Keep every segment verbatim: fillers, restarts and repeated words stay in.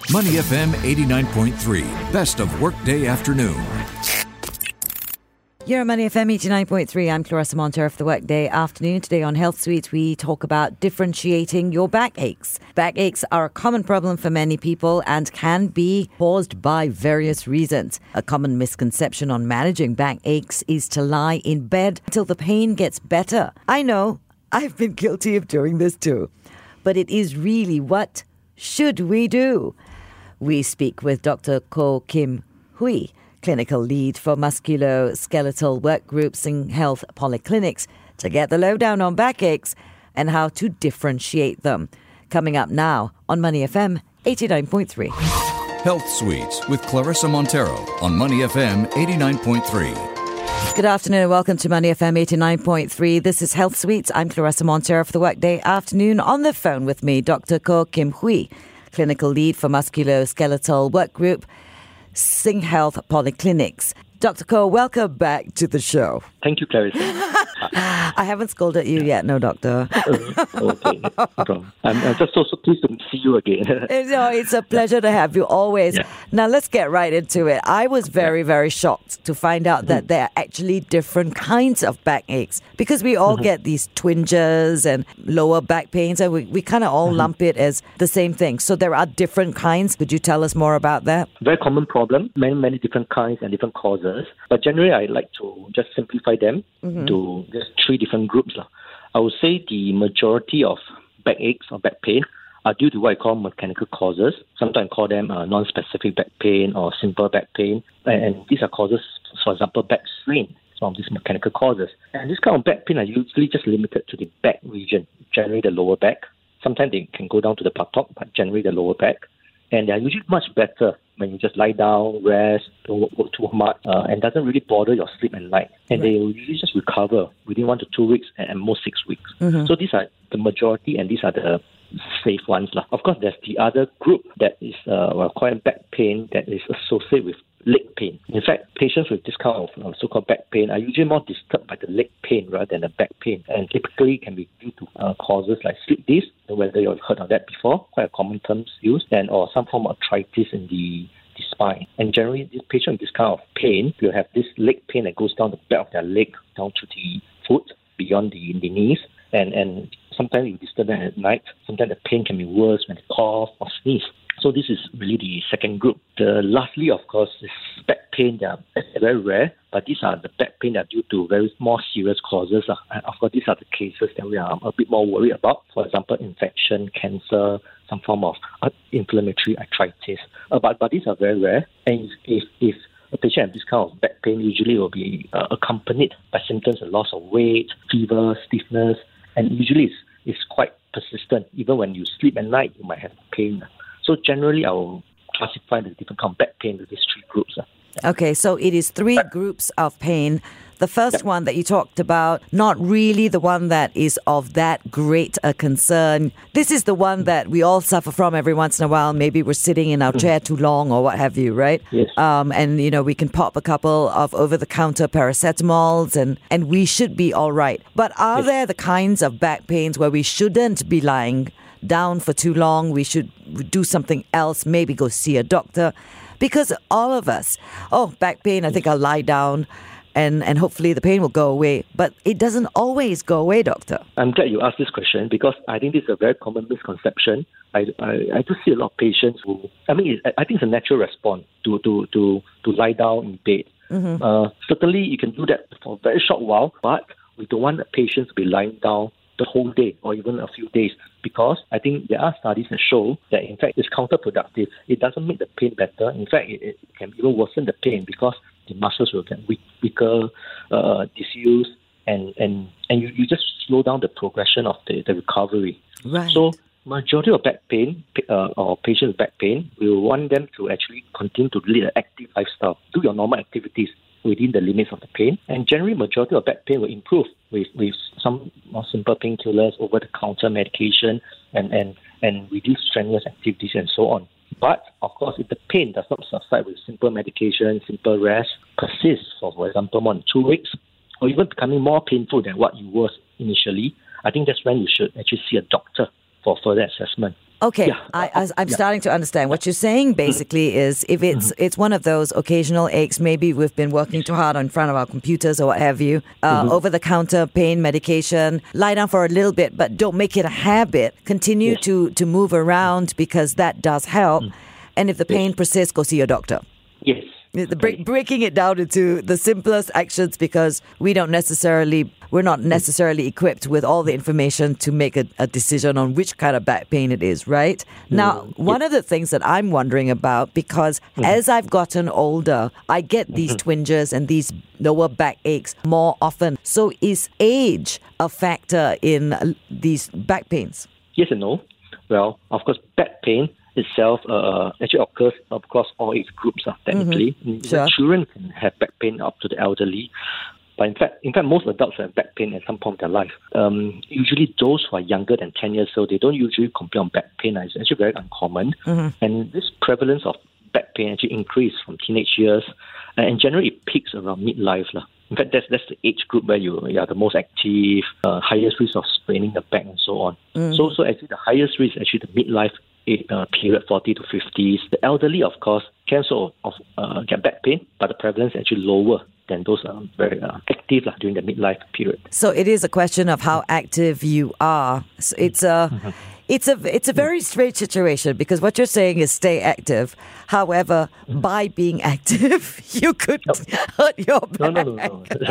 Money F M eighty-nine point three, best of workday afternoon. You're on Money F M eighty-nine point three. I'm Clarissa Montero for the Workday Afternoon. Today on Health Suite, we talk about differentiating your backaches. Backaches are a common problem for many people and can be caused by various reasons. A common misconception on managing backaches is to lie in bed until the pain gets better. I know, I've been guilty of doing this too. But it is really, what should we do? We speak with Doctor Koh Kim Hui, Clinical Lead for Musculoskeletal Work Group Sing Health Polyclinics, to get the lowdown on backaches and how to differentiate them. Coming up now on Money F M eighty-nine point three. Health Suites with Clarissa Montero on Money F M eighty-nine point three. Good afternoon and welcome to Money F M eighty-nine point three. This is Health Suites. I'm Clarissa Montero for the Workday Afternoon. On the phone with me, Doctor Koh Kim Hui, Clinical Lead for Musculoskeletal Work Group, Sing Health Polyclinics. Doctor Koh, welcome back to the show. Thank you, Clarissa. I haven't scolded you yet, no, Doctor. uh, okay, no problem. I'm, I'm just so, so pleased to see you again. No, it's a pleasure to have you always. Yeah. Now, let's get right into it. I was very, very shocked to find out that there are actually different kinds of backaches, because we all mm-hmm. get these twinges and lower back pains, and we, we kind of all mm-hmm. lump it as the same thing. So there are different kinds. Could you tell us more about that? Very common problem, many, many different kinds and different causes. But generally, I like to just simplify them mm-hmm. to just three different groups. I would say the majority of backaches or back pain are due to what I call mechanical causes. Sometimes I call them uh, non-specific back pain or simple back pain. And, and these are causes, for example, back strain from these mechanical causes. And this kind of back pain are usually just limited to the back region, generally the lower back. Sometimes they can go down to the buttock, but generally the lower back. And they are usually much better when you just lie down, rest, don't work, work too much, uh, and doesn't really bother your sleep at night. And right. they will usually just recover within one to two weeks and, and most six weeks. Mm-hmm. So these are the majority, and these are the safe ones. Of course, there's the other group that is uh, well, called back pain that is associated with leg pain. In fact, patients with this kind of uh, so-called back pain are usually more disturbed by the leg pain rather than the back pain, and typically can be due to uh, causes like slip disc, whether you've heard of that before, quite a common term used, and or some form of arthritis in the, the spine. And generally, this patient with this kind of pain will have this leg pain that goes down the back of their leg, down to the foot, beyond the, the knees, and, and sometimes you disturb them at night. Sometimes the pain can be worse when they cough or sneeze. So this is really the second group. The lastly, of course, is back pain. They are very rare, but these are the back pain that are due to very more serious causes. Uh. And of course, these are the cases that we are a bit more worried about. For example, infection, cancer, some form of inflammatory arthritis. Uh, but, but these are very rare. And if, if a patient has this kind of back pain, usually will be uh, accompanied by symptoms of loss of weight, fever, stiffness, and usually it's, it's quite persistent. Even when you sleep at night, you might have pain. So generally, I will classify the different kind of back pain with these three groups. Okay, so it is three groups of pain. The first yep. one that you talked about, not really the one that is of that great a concern. This is the one that we all suffer from every once in a while. Maybe we're sitting in our mm-hmm. chair too long or what have you, right? Yes. Um, and, you know, we can pop a couple of over-the-counter paracetamols and, and we should be all right. But are yes. there the kinds of back pains where we shouldn't be lying down for too long? We should do something else, maybe go see a doctor? Because all of us, oh, back pain, I think I'll lie down and, and hopefully the pain will go away. But it doesn't always go away, doctor. I'm glad you asked this question because I think this is a very common misconception. I, I, I do see a lot of patients who, I mean, I think it's a natural response to, to, to, to lie down in bed. Mm-hmm. Uh, certainly, you can do that for a very short while, but we don't want the patients to be lying down the whole day or even a few days, because I think there are studies that show that in fact it's counterproductive. It doesn't make the pain better. In fact, it, it can even worsen the pain because the muscles will get weak, weaker, uh, disused, and, and, and you, you just slow down the progression of the, the recovery. Right. So majority of back pain uh, or patients with back pain, we will want them to actually continue to lead an active lifestyle, do your normal activities within the limits of the pain. And generally, majority of back pain will improve with, with some more simple painkillers, over-the-counter medication, and, and, and reduce strenuous activities and so on. But, of course, if the pain does not subside with simple medication, simple rest, persists for, for example, more than two weeks, or even becoming more painful than what you were initially, I think that's when you should actually see a doctor for further assessment. Okay, Yeah. I, I, I'm Yeah. starting to understand. What you're saying basically is if it's it's one of those occasional aches, maybe we've been working too hard in front of our computers or what have you, uh, over-the-counter pain medication, lie down for a little bit, but don't make it a habit. Continue Yes. to, to move around because that does help. And if the pain persists, go see your doctor. Yes. The break, breaking it down into the simplest actions because we don't necessarily, we're not necessarily equipped with all the information to make a, a decision on which kind of back pain it is, right? Now, one of the things that I'm wondering about, because as I've gotten older, I get these twinges and these lower back aches more often. So is age a factor in uh, these back pains? Yes and no. Well, of course, back pain itself uh, actually occurs across all age groups, uh, technically. Sure. The children can have back pain up to the elderly. But in fact, in fact, most adults have back pain at some point in their life. Um, usually those who are younger than ten years old, they don't usually complain of back pain. It's actually very uncommon. And this prevalence of back pain actually increases from teenage years. And generally it peaks around midlife. Uh. In fact, that's that's the age group where you, you are the most active, uh, highest risk of spraining the back and so on. So, so actually the highest risk is actually the midlife uh, period, forty to fifties. The elderly, of course, can sort of uh, get back pain, but the prevalence is actually lower than those um, very uh, active uh, during the midlife period. So it is a question of how active you are. So it's a... It's a it's a very strange situation because what you're saying is stay active. However, by being active, you could hurt your back. No, no, no, no.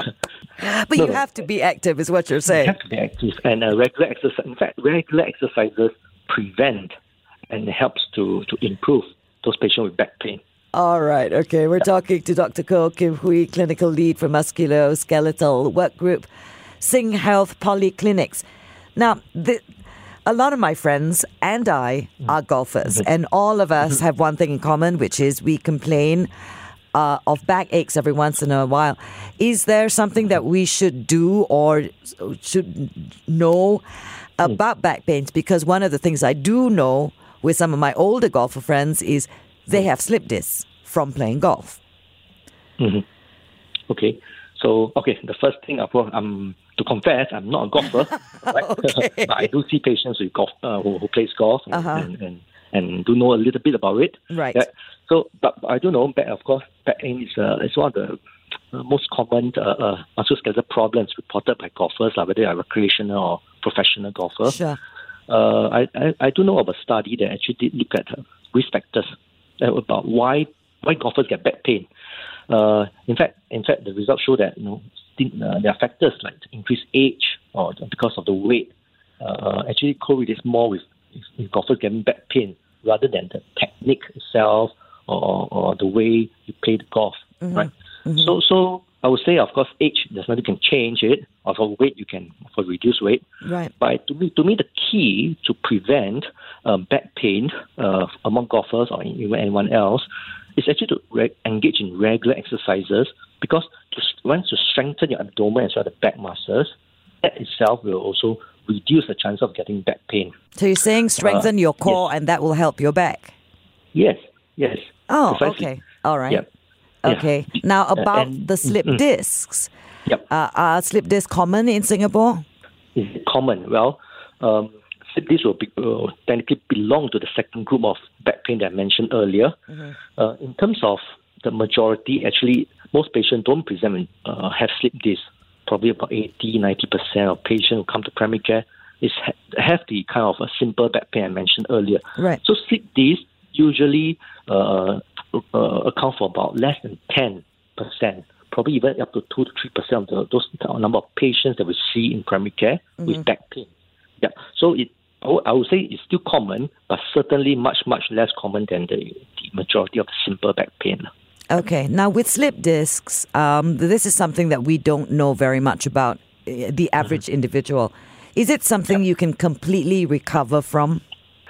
But No, you no. have to be active, is what you're You saying. have to be active, and uh, regular exercise. In fact, regular exercises prevent and helps to, to improve those patients with back pain. All right, okay. We're talking to Doctor Koh Kim Hui, Clinical Lead for Musculoskeletal Work Group, Sing Health Polyclinics. Now, the... A lot of my friends and I are golfers, and all of us have one thing in common, which is we complain uh, of back aches every once in a while. Is there something that we should do or should know about back pains? Because one of the things I do know with some of my older golfer friends is they have slip discs from playing golf. Mm-hmm. Okay, so okay, the first thing of course, I'm to confess, I'm not a golfer, right? Okay. But I do see patients with golf uh, who, who plays golf and, Uh-huh. and, and and do know a little bit about it. Right. Yeah. So, but I do know back, of course, back pain is uh, is one of the uh, most common uh, uh, musculoskeletal problems reported by golfers, like whether they are recreational or professional golfers. Sure. Uh, I, I I do know of a study that actually did look at uh, risk factors uh, about why why golfers get back pain. Uh, in fact, in fact, the results show that you know uh, there are factors like increased age or because of the weight uh, actually correlates more with, with golfers getting back pain rather than the technique itself or, or the way you play the golf, Mm-hmm. right? Mm-hmm. So, so I would say, of course, age there's nothing can change it. Or for weight, you can for reduce weight. Right. But to me, to me, the key to prevent um, back pain uh, among golfers or even anyone else is actually to re- engage in regular exercises because to, once you strengthen your abdomen as well as the back muscles, that itself will also reduce the chance of getting back pain. So you're saying strengthen Uh, your core and that will help your back? Yes, yes. Oh, Precisely. okay. All right. Yep. Yeah. Okay. Now, about and- the slip mm, mm. discs. Yep. Uh, are slip discs common in Singapore? Is it common? Well, um, this will, be, will technically belong to the second group of back pain that I mentioned earlier. Mm-hmm. Uh, in terms of the majority, actually, most patients don't present with, uh, have slip disc. Probably about eighty to ninety percent of patients who come to primary care is ha- have the kind of a simple back pain I mentioned earlier. Right. So slip disc usually uh, uh, account for about less than ten percent. Probably even up to two to three percent of the, those number of patients that we see in primary care mm-hmm. with back pain. Yeah, so it I would, I would say it's still common, but certainly much much less common than the, the majority of the simple back pain. Okay. Now, with slip discs, um, this is something that we don't know very much about uh, the average mm-hmm. individual. Is it something yeah. you can completely recover from?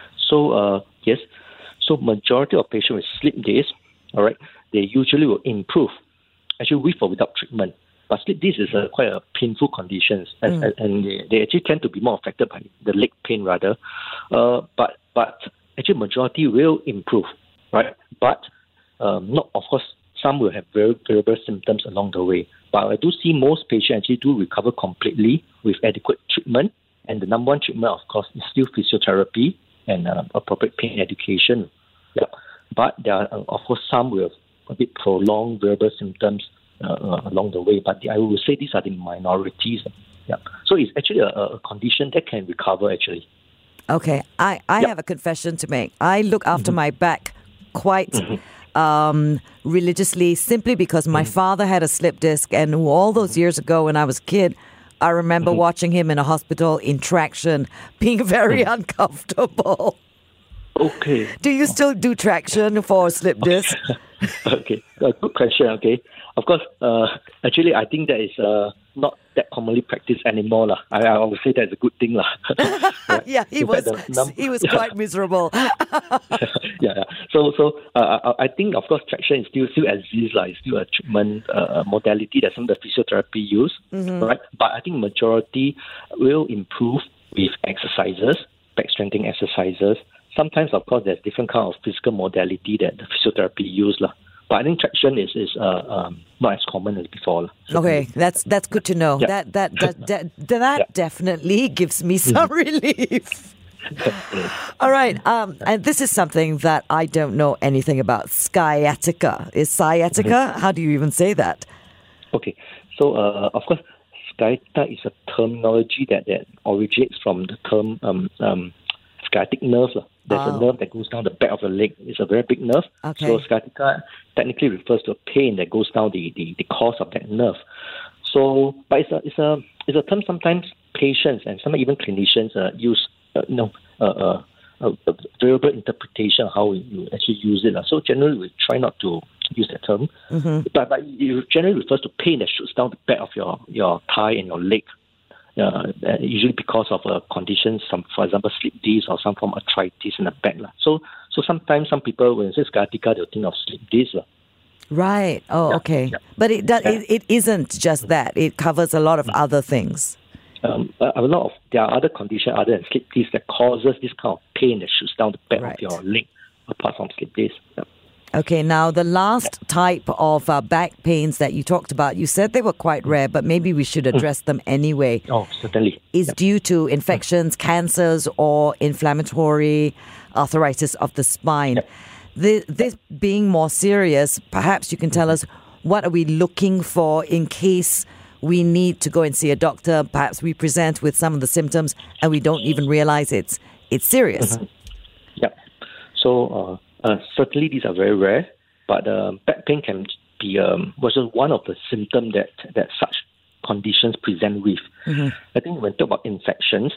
So uh, yes, so majority of patients with slip disc, all right, they usually will improve. Actually, with or without treatment. But slip disc is a, quite a painful condition, and, mm. and they, they actually tend to be more affected by the leg pain rather. Uh, but but actually, majority will improve, right? But um, not of course, some will have very variable symptoms along the way. But I do see most patients actually do recover completely with adequate treatment. And the number one treatment, of course, is still physiotherapy and uh, appropriate pain education. Yeah. But there are, uh, of course, some with a bit prolonged verbal symptoms uh, uh, along the way. But I would say these are the minorities. Yeah. So it's actually a, a condition that can recover, actually. Okay. I, I Yep. have a confession to make. I look after Mm-hmm. my back quite um, religiously simply because my Mm-hmm. father had a slip disc, and all those years ago when I was a kid, I remember Mm-hmm. watching him in a hospital in traction, being very Mm. uncomfortable. Okay. Do you still do traction for slip disc? Okay, a good question. Okay, of course. Uh, actually, I think that is uh, not that commonly practiced anymore, lah. I, I would say that's a good thing, lah. Right. Yeah, he In was fact, the num- he was quite miserable. yeah, yeah. So, so uh, I I think, of course, traction is still still exists, like it's still a treatment uh, modality that some of the physiotherapy use, right? But I think majority will improve with exercises, back strengthening exercises. Sometimes, of course, there's different kind of physical modality that the physiotherapy use, lah. But I think traction is is uh, um, not as common as before, lah. Okay, that's that's good to know. Yeah. That that that that, that Yeah. definitely gives me some relief. All right, um, and this is something that I don't know anything about. Sciatica. Is sciatica? How do you even say that? Okay, so uh, of course, sciatica is a terminology that, that originates from the term um, um, sciatic nerve, lah. There's Oh. a nerve that goes down the back of the leg. It's a very big nerve. Okay. So sciatica technically refers to a pain that goes down the, the, the course of that nerve. So, but it's a it's a it's a term sometimes patients and some even clinicians uh, use uh, you know uh, uh, a, a variable interpretation of how you actually use it, lah. So generally we try not to use that term, but but it generally refers to pain that shoots down the back of your your thigh and your leg. Uh, usually because of a condition, some, for example, slip disc or some form of arthritis in the back. La. So so sometimes some people, when they say sciatica, they'll think of slip disc. La. Right. Oh, Yeah, okay. yeah. But it, does, Yeah. it it isn't just that. It covers a lot of other things. Um, a a lot of there are other conditions other than slip disc that causes this kind of pain that shoots down the back Right. of your leg, apart from slip disc. Yeah. Okay, now the last type of uh, back pains that you talked about, you said they were quite rare, but maybe we should address them anyway. Oh, certainly. Is Yeah. due to infections, cancers, or inflammatory arthritis of the spine. This, this being more serious, perhaps you can tell us what are we looking for in case we need to go and see a doctor. Perhaps we present with some of the symptoms and we don't even realize it's it's serious. Yeah. So uh, uh, certainly these are very rare, but uh, back pain can be um, was just one of the symptoms that that such conditions present with. I think when we talk about infections,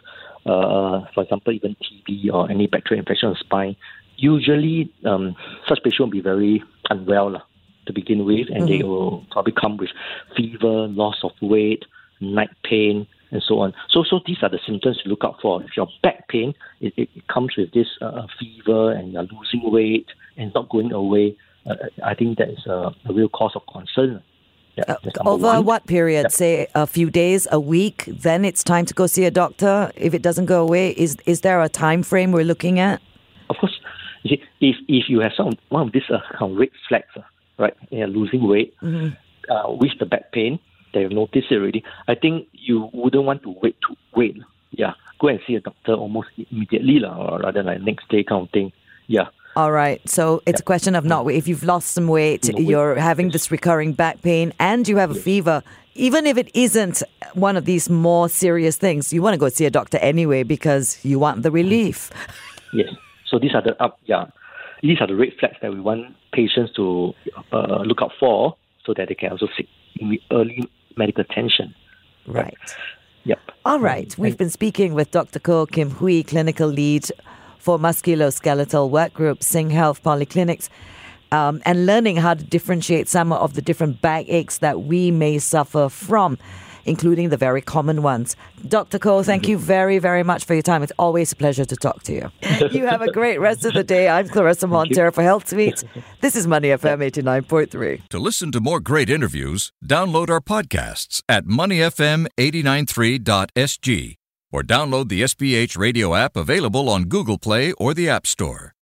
uh, for example, even T B or any bacterial infection of the spine, usually um, such patients will be very unwell lah, to begin with, and they will probably come with fever, loss of weight, night pain, and so on. So, so these are the symptoms to look out for. If your back pain, it, it, it comes with this uh, fever, and you're losing weight and it's not going away. Uh, I think that is a, a real cause of concern. Yeah, Uh, that's number over one. what period? Yeah. Say a few days, a week, then it's time to go see a doctor. If it doesn't go away, is is there a time frame we're looking at? Of course, you see, if if you have some one of these uh, kind of red flags, uh, right, and you're losing weight uh, with the back pain, that you've noticed it already, I think you wouldn't want to wait to wait. Yeah, go and see a doctor almost immediately, lah, or rather like next day kind of thing. Yeah. All right. So it's a question of not if you've lost some weight, No weight. you're having this recurring back pain, and you have a fever. Even if it isn't one of these more serious things, you want to go see a doctor anyway because you want the relief. Yes. So these are the up. Yeah, these are the red flags that we want patients to uh, look out for, so that they can also seek early medical attention. Right. Yep. All right. We've been speaking with Doctor Koh Kim Hui, clinical lead for musculoskeletal work group Sing Health Polyclinics, um, and learning how to differentiate some of the different backaches that we may suffer from, including the very common ones. Doctor Koh, thank you very, very much for your time. It's always a pleasure to talk to you. You have a great rest of the day. I'm Clarissa Montero for Health Suites. This is Money F M eighty-nine point three. To listen to more great interviews, download our podcasts at money f m eight nine three dot s g or download the S B H radio app available on Google Play or the App Store.